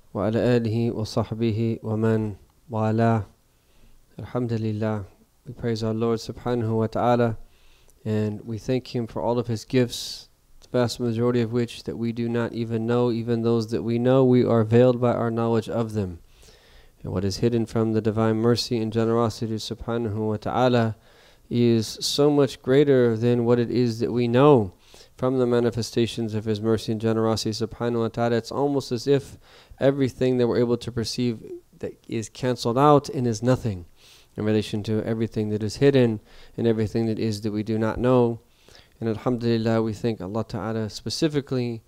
وعلى آله وصحبه ومن والاه. Alhamdulillah, we praise our Lord subhanahu wa ta'ala and we thank Him for all of His gifts, the vast majority of which that we do not even know. Even those that we know, we are veiled by our knowledge of them. And what is hidden from the divine mercy and generosity subhanahu wa ta'ala is so much greater than what it is that we know from the manifestations of His mercy and generosity subhanahu wa ta'ala. It's almost as if everything that we're able to perceive that is cancelled out and is nothing in relation to everything that is hidden and everything that is that we do not know. And alhamdulillah, we thank Allah ta'ala specifically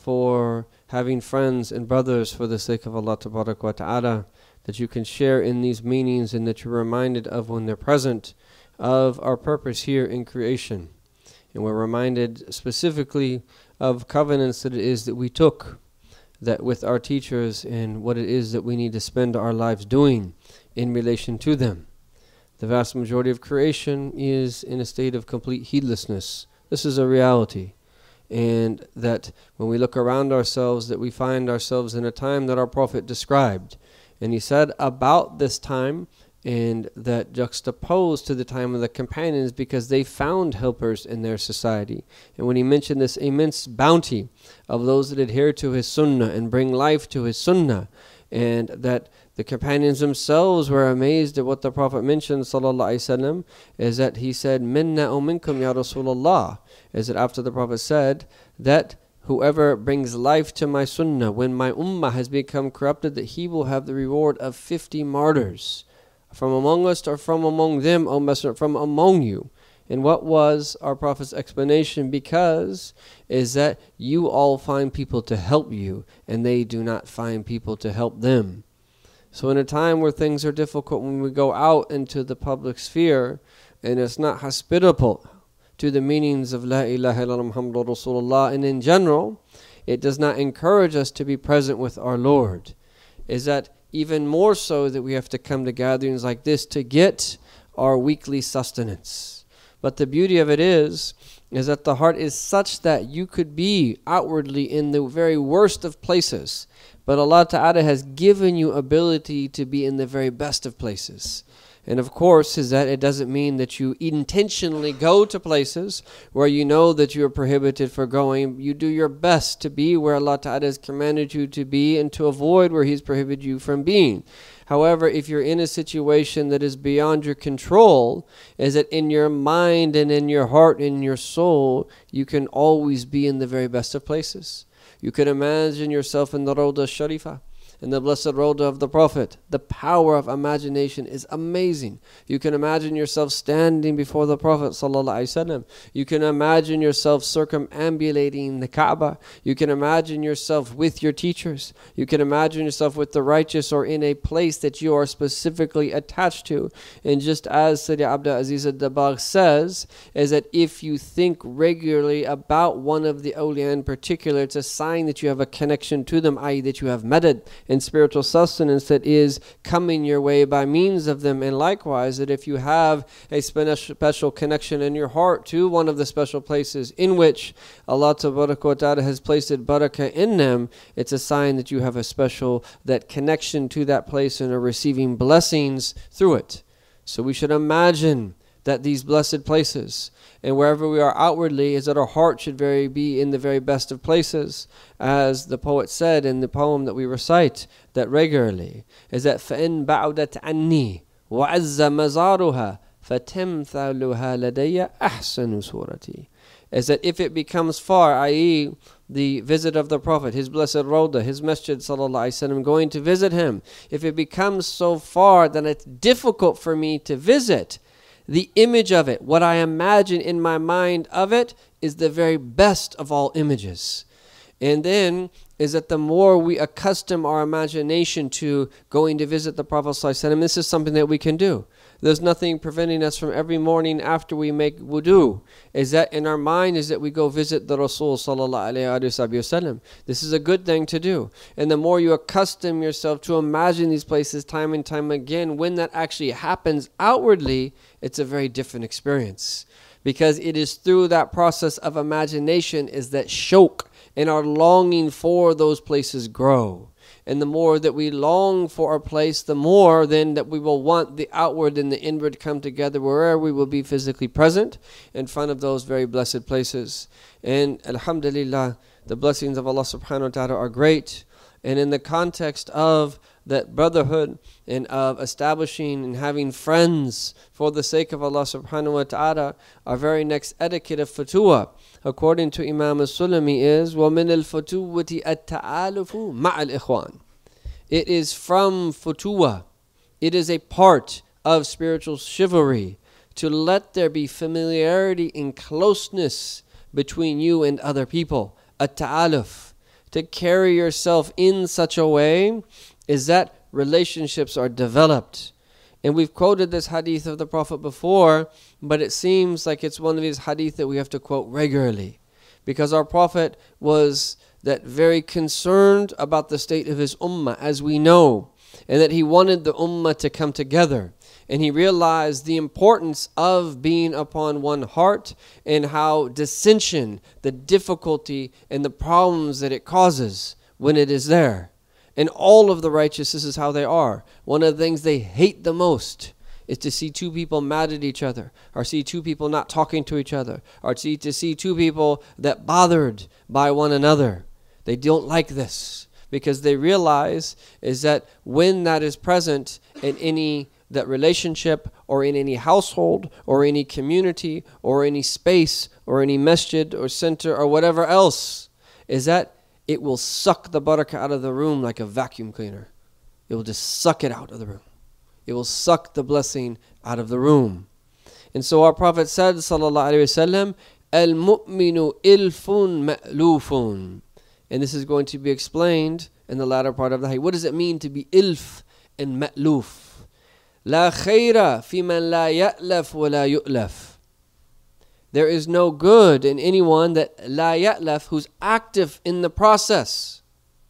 for having friends and brothers for the sake of Allah tabarak wa ta'ala, that you can share in these meanings and that you're reminded of when they're present of our purpose here in creation. And we're reminded specifically of covenants that it is that we took that with our teachers and what it is that we need to spend our lives doing in relation to them. The vast majority of creation is in a state of complete heedlessness. This is a reality. And that when we look around ourselves, that we find ourselves in a time that our Prophet described. And he said about this time, and that juxtaposed to the time of the companions, because they found helpers in their society. And when he mentioned this immense bounty of those that adhere to his sunnah and bring life to his sunnah, and that the companions themselves were amazed at what the Prophet mentioned, sallallahu alaihi wasallam, is that he said, "Minna o minkum ya Rasulullah," is that after the Prophet said that whoever brings life to my sunnah when my ummah has become corrupted, that he will have the reward of 50 martyrs. From among us or from among them, O Messenger, from among you. And what was our Prophet's explanation? Because is that you all find people to help you and they do not find people to help them. So in a time where things are difficult, when we go out into the public sphere and it's not hospitable to the meanings of La ilaha illallah Muhammadur Rasulullah, and in general it does not encourage us to be present with our Lord, is that even more so that we have to come to gatherings like this to get our weekly sustenance. But the beauty of it is that the heart is such that you could be outwardly in the very worst of places, but Allah Ta'ala has given you ability to be in the very best of places. And of course, is that it doesn't mean that you intentionally go to places where you know that you are prohibited for going. You do your best to be where Allah Ta'ala has commanded you to be and to avoid where He's prohibited you from being. However, if you're in a situation that is beyond your control, is that in your mind and in your heart and in your soul, you can always be in the very best of places. You can imagine yourself in the Rawdah Sharifah, in the blessed Rawdah of the Prophet. The power of imagination is amazing. You can imagine yourself standing before the Prophet ﷺ. You can imagine yourself circumambulating the Kaaba. You can imagine yourself with your teachers. You can imagine yourself with the righteous or in a place that you are specifically attached to. And just as Sayyidi Abdul Aziz al-Dabagh says, is that if you think regularly about one of the awliya in particular, it's a sign that you have a connection to them, i.e. that you have madad and spiritual sustenance that is coming your way by means of them. And likewise, that if you have a special connection in your heart to one of the special places in which Allah Tabaraka wa Ta'ala has placed barakah in them, it's a sign that you have a special that connection to that place and are receiving blessings through it. So we should imagine that these blessed places and wherever we are outwardly, is that our heart should be in the very best of places. As the poet said in the poem that we recite that regularly, is that فَإِن بَعُدَتْ عَنِّي وَعَزَّ مَزَارُهَا فَتَمْثَلُهَا لَدَيَّ أَحْسَنُ صُورَتِي, is that if it becomes far, i.e. the visit of the Prophet, his blessed Rawdah, his masjid sallallahu alaihi wasallam, going to visit him, if it becomes so far that it's difficult for me to visit, the image of it, what I imagine in my mind of it, is the very best of all images. And then is that the more we accustom our imagination to going to visit the Prophet ﷺ, this is something that we can do. There's nothing preventing us from every morning after we make wudu, is that in our mind is that we go visit the Rasul ﷺ. This is a good thing to do. And the more you accustom yourself to imagine these places time and time again, when that actually happens outwardly, it's a very different experience. Because it is through that process of imagination is that shawq and our longing for those places grow. And the more that we long for a place, the more then that we will want the outward and the inward come together, wherever we will be physically present in front of those very blessed places. And alhamdulillah, the blessings of Allah subhanahu wa ta'ala are great. And in the context of that brotherhood and of establishing and having friends for the sake of Allah subhanahu wa ta'ala, our very next etiquette of fatwa, according to Imam al-Sulami, is وَمِنَ الْفَتُوَّةِ التَّعَالُفُ مَعَ الْإِخْوَانِ. It is from fatwa, it is a part of spiritual chivalry to let there be familiarity and closeness between you and other people. At-ta'aluf, to carry yourself in such a way is that relationships are developed. And we've quoted this hadith of the Prophet before, but it seems like it's one of these hadith that we have to quote regularly, because our Prophet was that very concerned about the state of his ummah, as we know, and that he wanted the ummah to come together. And he realized the importance of being upon one heart and how dissension, the difficulty and the problems that it causes when it is there. And all of the righteous, this is how they are. One of the things they hate the most is to see two people mad at each other, or see two people not talking to each other, or to see two people that bothered by one another. They don't like this, because they realize is that when that is present in any that relationship or in any household or any community or any space or any masjid or center or whatever else, is that it will suck the barakah out of the room like a vacuum cleaner. It will just suck it out of the room. It will suck the blessing out of the room. And so our Prophet said, sallallahu alaihi wasallam, al-mu'minu ilfun ma'lufun. And this is going to be explained in the latter part of the hadith. What does it mean to be ilf and ma'luf? La khayra fi man la ya'laf wa la yu'laf. There is no good in anyone that la ya'laf, who's active in the process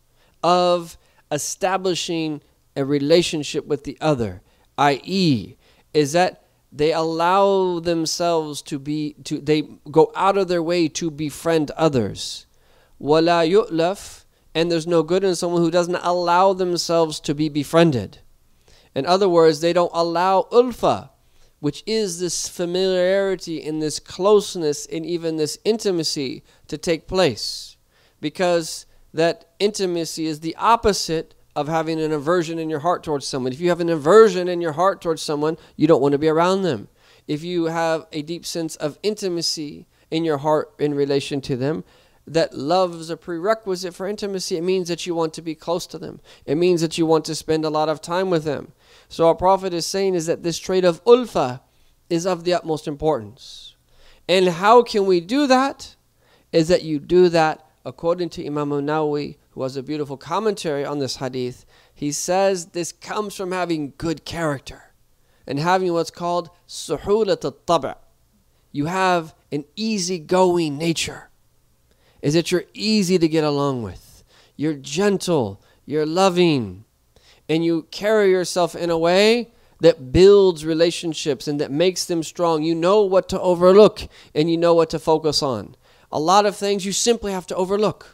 of establishing a relationship with the other, i.e., is that they allow themselves they go out of their way to befriend others. Wa la yu'laf, and there's no good in someone who doesn't allow themselves to be befriended. In other words, they don't allow ulfa, which is this familiarity and this closeness and even this intimacy to take place. Because that intimacy is the opposite of having an aversion in your heart towards someone. If you have an aversion in your heart towards someone, you don't want to be around them. If you have a deep sense of intimacy in your heart in relation to them, that love is a prerequisite for intimacy. It means that you want to be close to them. It means that you want to spend a lot of time with them. So our Prophet is saying is that this trait of ulfa is of the utmost importance. And how can we do that? Is that you do that according to Imam al-Nawawi, who has a beautiful commentary on this hadith. He says this comes from having good character and having what's called suhulat al-tab'. You have an easygoing nature. Is that you're easy to get along with. You're gentle, you're loving, and you carry yourself in a way that builds relationships and that makes them strong. You know what to overlook and you know what to focus on. A lot of things you simply have to overlook.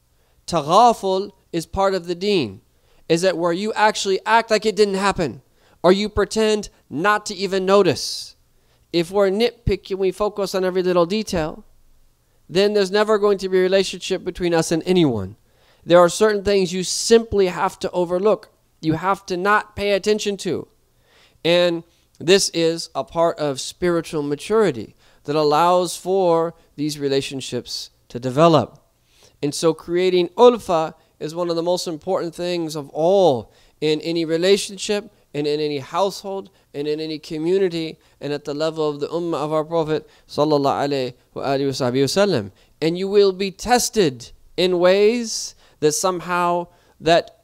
Taghaful is part of the deen. Is that where you actually act like it didn't happen, or you pretend not to even notice. If we're nitpicking, we focus on every little detail, then there's never going to be a relationship between us and anyone. There are certain things you simply have to overlook. You have to not pay attention to. And this is a part of spiritual maturity that allows for these relationships to develop. And so creating ulfa is one of the most important things of all in any relationship and in any household and in any community and at the level of the ummah of our Prophet sallallahu alaihi wasallam. And you will be tested in ways that somehow that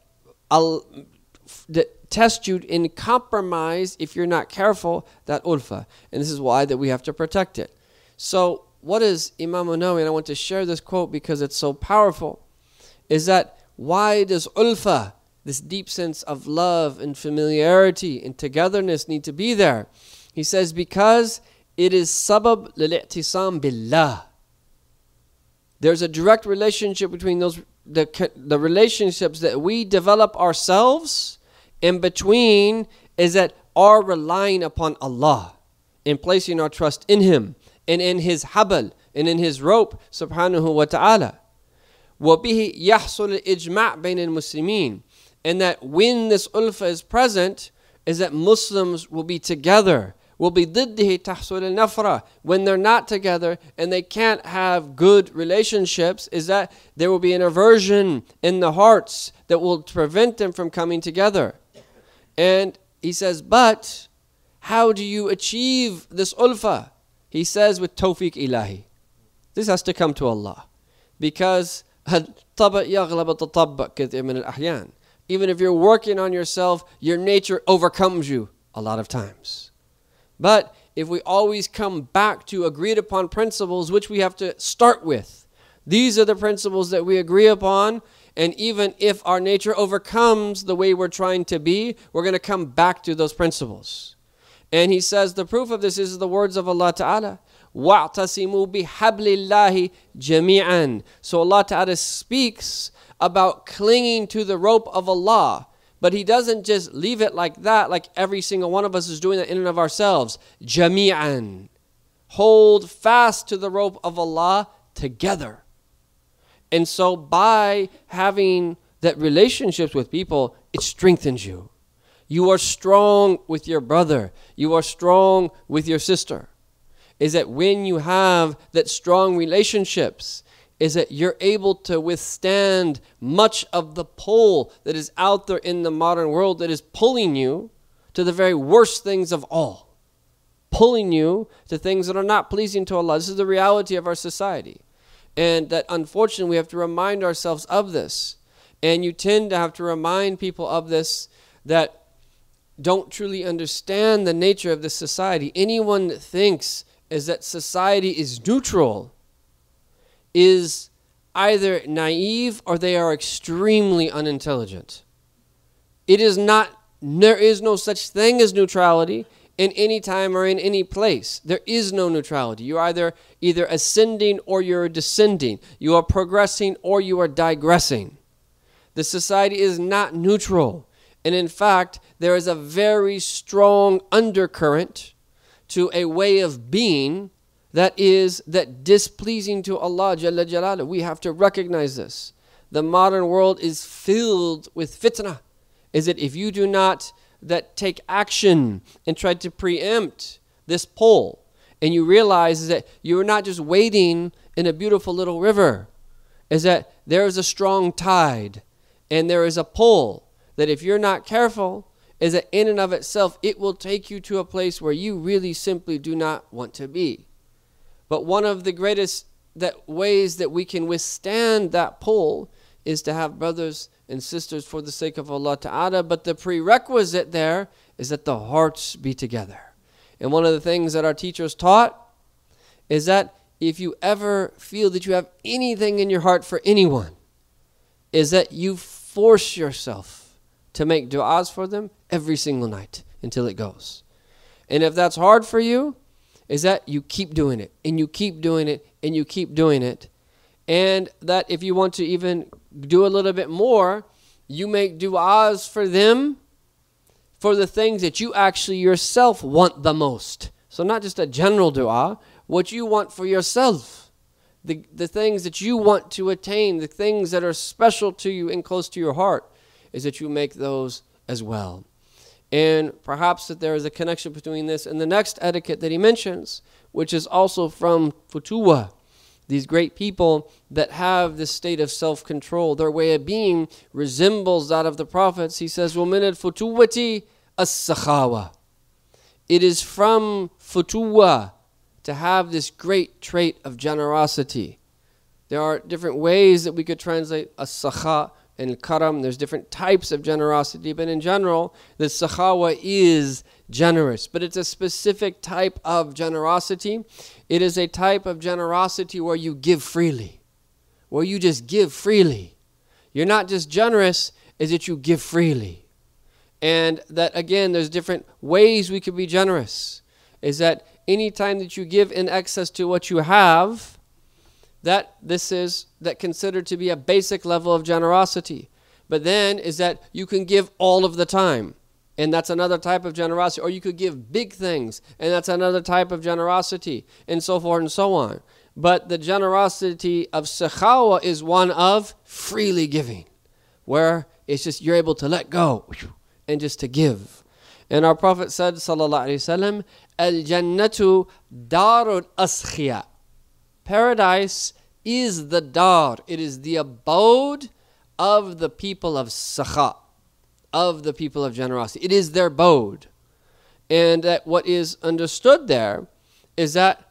test you and compromise, if you're not careful, that ulfa. And this is why that we have to protect it. So what is Imam al-Nawawi, and I want to share this quote because it's so powerful, is that why does ulfa, this deep sense of love and familiarity and togetherness, need to be there? He says, because it is sabab lil-i'tisam billah. There's a direct relationship between those the relationships that we develop ourselves in between is that are relying upon Allah and placing our trust in Him and in His habal and in His rope subhanahu wa ta'ala. وَبِهِ يَحْصُلُ الْإِجْمَعْ بَيْنَ الْمُسْلِمِينَ. And that when this ulfa is present is that Muslims will be together. وَبِضِدِّهِ تَحْصُلُ النَّفْرَةِ. When they're not together and they can't have good relationships, is that there will be an aversion in the hearts that will prevent them from coming together. And he says, but how do you achieve this ulfa? He says with tawfiq ilahi. This has to come to Allah. Because even if you're working on yourself, your nature overcomes you a lot of times. But if we always come back to agreed upon principles, which we have to start with, these are the principles that we agree upon, and even if our nature overcomes the way we're trying to be, we're going to come back to those principles. And he says the proof of this is the words of Allah Ta'ala. وَاعْتَصِمُوا بِحَبْلِ اللَّهِ جَمِيعًا. So Allah Ta'ala speaks about clinging to the rope of Allah. But He doesn't just leave it like that, like every single one of us is doing that in and of ourselves. Jami'an. Hold fast to the rope of Allah together. And so by having that relationships with people, it strengthens you. You are strong with your brother. You are strong with your sister. Is that when you have that strong relationships, is that you're able to withstand much of the pull that is out there in the modern world that is pulling you to the very worst things of all. Pulling you to things that are not pleasing to Allah. This is the reality of our society. And that unfortunately we have to remind ourselves of this. And you tend to have to remind people of this that don't truly understand the nature of this society. Anyone that thinks is that society is neutral is either naive or they are extremely unintelligent. It is not, there is no such thing as neutrality in any time or in any place. There is no neutrality. You are either ascending or you're descending. You are progressing or you are digressing. The society is not neutral. And in fact, there is a very strong undercurrent to a way of being that is displeasing to Allah Jalla Jalaluhu. We have to recognize this. The modern world is filled with fitna. Is that if you do not take action and try to preempt this pull, and you realize that you're not just wading in a beautiful little river, is that there is a strong tide and there is a pull that if you're not careful, is that in and of itself, it will take you to a place where you really simply do not want to be. But one of the greatest ways that we can withstand that pull is to have brothers and sisters for the sake of Allah Ta'ala. But the prerequisite there is that the hearts be together. And one of the things that our teachers taught is that if you ever feel that you have anything in your heart for anyone, is that you force yourself to make du'as for them every single night until it goes. And if that's hard for you, is that you keep doing it, and you keep doing it, and you keep doing it. And that if you want to even do a little bit more, you make du'as for them for the things that you actually yourself want the most. So not just a general du'a, what you want for yourself. The things that you want to attain, the things that are special to you and close to your heart, is that you make those as well. And perhaps that there is a connection between this and the next etiquette that he mentions, which is also from Futuwa. These great people that have this state of self-control, their way of being resembles that of the prophets. He says, وَمِنَ الْفُتُوَّةِ السَّخَاوَةِ. It is from Futuwa to have this great trait of generosity. There are different ways that we could translate as-sakha and karam. There's different types of generosity, but in general, the sakhawa is generous. But it's a specific type of generosity. It is a type of generosity where you give freely, where you just give freely. You're not just generous, is that you give freely. And that again, there's different ways we could be generous. Is that any time that you give in excess to what you have, that this is that considered to be a basic level of generosity. But then is that you can give all of the time, and that's another type of generosity. Or you could give big things, and that's another type of generosity, and so forth and so on. But the generosity of sakhawa is one of freely giving, where it's just you're able to let go and just to give. And our Prophet said, sallallahu alaihi wasallam, al-jannatu darul askhiya. Paradise is the dar. It is the abode of the people of sakha, of the people of generosity. It is their abode. And that what is understood there is that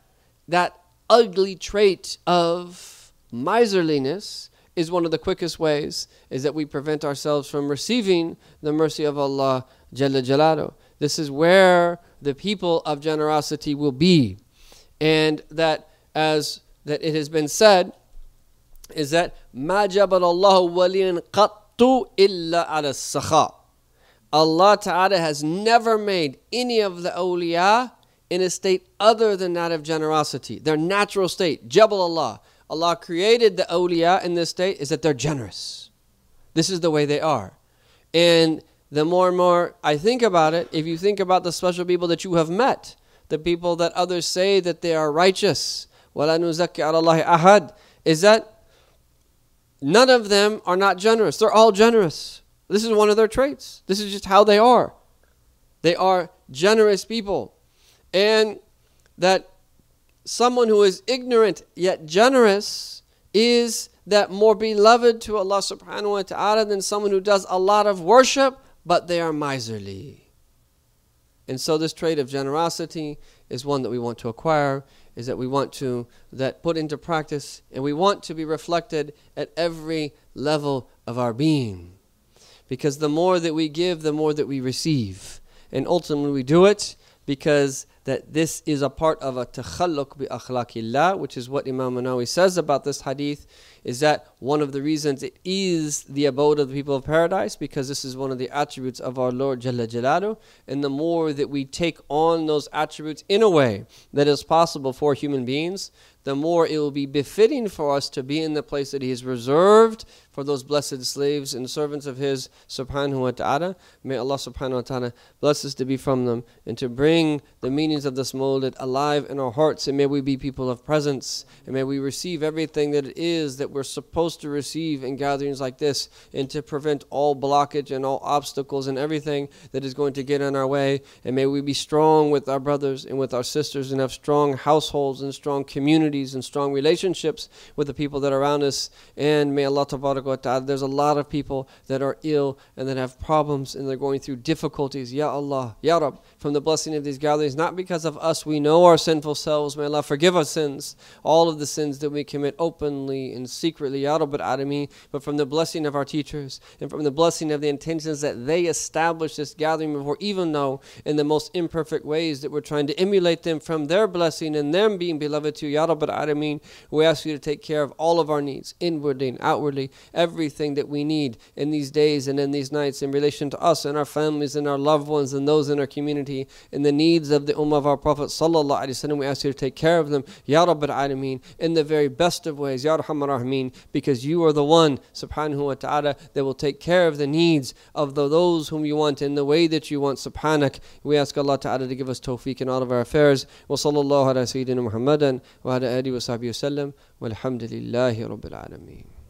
ugly trait of miserliness is one of the quickest ways is that we prevent ourselves from receiving the mercy of Allah Jalla Jalaluhu. This is where the people of generosity will be. And that as that it has been said is that مَا جَبَلَ اللَّهُ وَلِيًّا قَطُّ إِلَّا عَلَى السَّخَاءِ. Allah Ta'ala has never made any of the awliya in a state other than that of generosity. Their natural state, Jabal Allah. Allah created the awliya in this state is that they're generous. This is the way they are. And the more and more I think about it, if you think about the special people that you have met, the people that others say that they are righteous, وَلَا نُزَكِّ عَلَى اللَّهِ أَحَدٍ, is that none of them are not generous. They're all generous. This is one of their traits. This is just how they are. They are generous people. And that someone who is ignorant yet generous is that more beloved to Allah subhanahu wa ta'ala than someone who does a lot of worship, but they are miserly. And so this trait of generosity is one that we want to acquire, is that we want to put into practice, and we want to be reflected at every level of our being. Because the more that we give, the more that we receive. And ultimately we do it because that this is a part of a takhalluq bi akhlaqillah, which is what Imam Nawawi says about this hadith, is that one of the reasons it is the abode of the people of paradise, because this is one of the attributes of our Lord Jalla Jalaluhu. And the more that we take on those attributes in a way that is possible for human beings, the more it will be befitting for us to be in the place that He has reserved for those blessed slaves and servants of His subhanahu wa ta'ala. May Allah subhanahu wa ta'ala bless us to be from them and to bring the meanings of this mawlid alive in our hearts, and may we be people of presence, and may we receive everything that it is that we're supposed to receive in gatherings like this, and to prevent all blockage and all obstacles and everything that is going to get in our way. And may we be strong with our brothers and with our sisters and have strong households and strong communities and strong relationships with the people that are around us. And may Allah tabarak wa ta'ala, there's a lot of people that are ill and that have problems and they're going through difficulties. Ya Allah, Ya Rab, from the blessing of these gatherings, not because of us, we know our sinful selves, may Allah forgive our sins, all of the sins that we commit openly and secretly, Ya Rabbal Alameen, but from the blessing of our teachers and from the blessing of the intentions that they established this gathering before, even though in the most imperfect ways that we're trying to emulate them from their blessing and them being beloved to you, Ya Rabbal Alameen. We ask you to take care of all of our needs, inwardly and outwardly, everything that we need in these days and in these nights in relation to us and our families and our loved ones and those in our community, and the needs of the ummah of our Prophet sallallahu alaihi wasallam. We ask you to take care of them, Ya Rabbal Alameen, in the very best of ways, Ya Arhamar Rahimeen, because you are the one subhanahu wa ta'ala that will take care of the needs of those whom you want in the way that you want, subhanak. We ask Allah ta'ala to give us tawfiq in all of our affairs. Wa sallallahu ala sayyidina Muhammadan wa ala alihi wa sahbihi wa sallam, walhamdulillahi rabbil alameen.